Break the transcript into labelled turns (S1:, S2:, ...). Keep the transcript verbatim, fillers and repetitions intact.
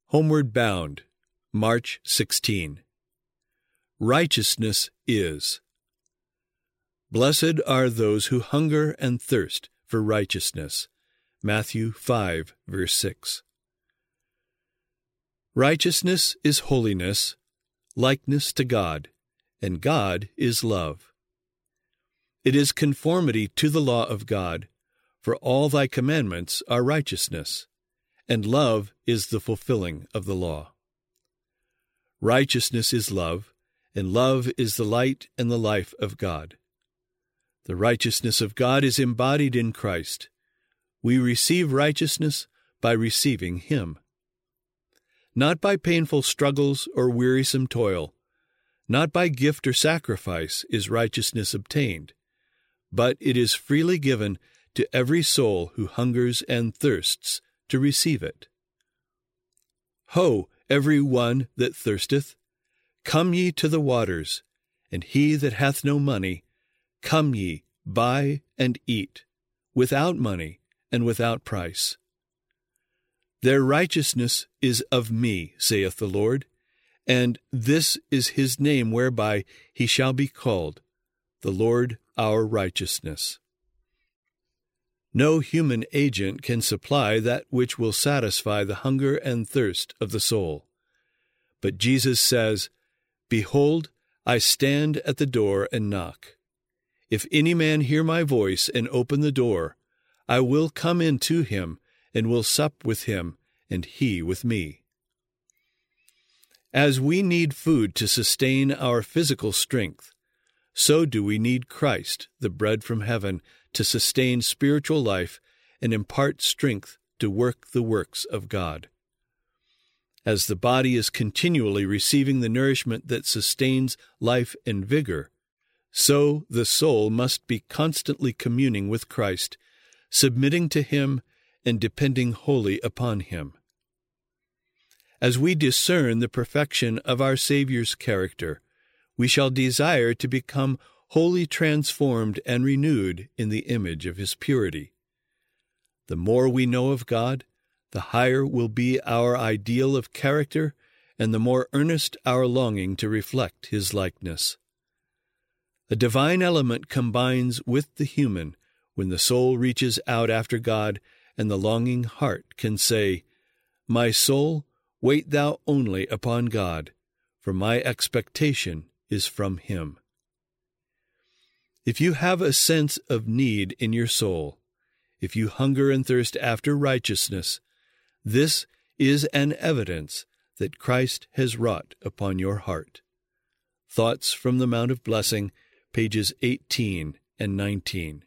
S1: Homeward Bound, March sixteenth. Righteousness is. Blessed are those who hunger and thirst for righteousness. Matthew five, verse six. Righteousness is holiness, likeness to God, and God is love. It is conformity to the law of God, for all thy commandments are righteousness, and love is the fulfilling of the law. Righteousness is love, and love is the light and the life of God. The righteousness of God is embodied in Christ. We receive righteousness by receiving Him. Not by painful struggles or wearisome toil, not by gift or sacrifice is righteousness obtained, but it is freely given to every soul who hungers and thirsts to receive it. Ho, every one that thirsteth, come ye to the waters, and he that hath no money, come ye, buy and eat, without money and without price. Their righteousness is of me, saith the Lord, and this is his name whereby he shall be called, the Lord our righteousness. No human agent can supply that which will satisfy the hunger and thirst of the soul. But Jesus says, Behold, I stand at the door and knock. If any man hear my voice and open the door, I will come in to him and will sup with him, and he with me. As we need food to sustain our physical strength, so do we need Christ, the bread from heaven, to sustain spiritual life and impart strength to work the works of God. As the body is continually receiving the nourishment that sustains life and vigor, so the soul must be constantly communing with Christ, submitting to Him and depending wholly upon Him. As we discern the perfection of our Savior's character, we shall desire to become wholly transformed and renewed in the image of His purity. The more we know of God, the higher will be our ideal of character, and the more earnest our longing to reflect His likeness. A divine element combines with the human when the soul reaches out after God, and the longing heart can say, My soul, wait thou only upon God, for my expectation is from Him. If you have a sense of need in your soul, if you hunger and thirst after righteousness, this is an evidence that Christ has wrought upon your heart. Thoughts from the Mount of Blessing, pages eighteen and nineteen.